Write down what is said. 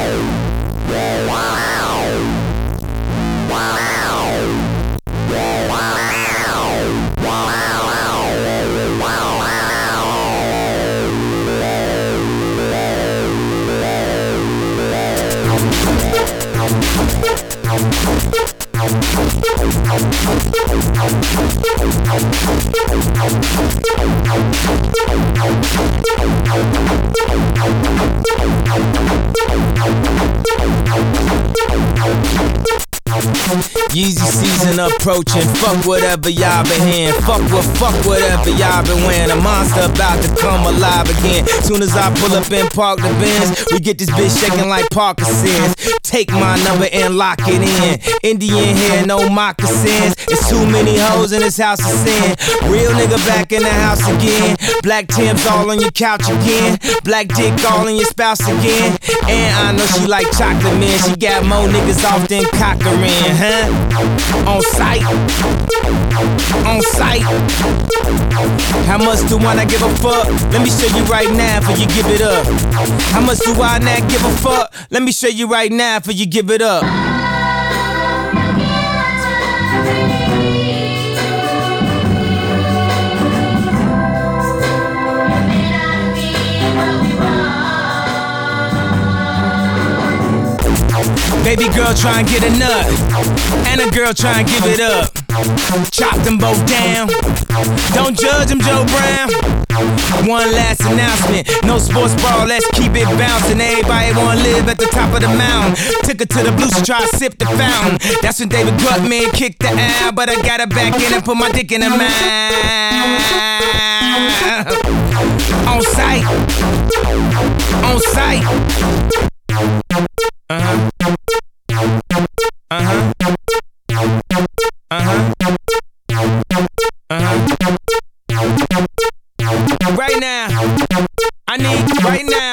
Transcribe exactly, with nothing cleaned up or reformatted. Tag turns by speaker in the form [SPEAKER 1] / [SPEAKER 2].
[SPEAKER 1] Yeezy season approaching, fuck whatever y'all been hearing. Fuck what, fuck whatever y'all been wearing. A monster about to come alive again. Soon as I pull up and park the Benz, we get this bitch shaking like Parkinson's. Take my number and lock it in. Indian hair, no moccasins. It's too many hoes in this house of sin. Real nigga back in the house again. Black Timbs all on your couch again. Black dick all in your spouse again. And I know she like chocolate, man. She got more niggas off than Cochran, huh? On sight, on sight. How much do I not give a fuck? Let me show you right now for you give it up. How much do I not give a fuck? Let me show you right now for you give it up. Baby girl try and get a nut, and a girl try and give it up. Chop them both down. Don't judge them, Joe Brown. One last announcement, no sports ball, let's keep it bouncing. Everybody wanna live at the top of the mountain. Took her to the blue, she try to sip the fountain. That's when David Gutman kicked the out, but I got her back in and put my dick in her mouth. On sight, on sight. Uh-huh. Uh-huh. Uh-huh. Uh-huh. Right now, I need right now.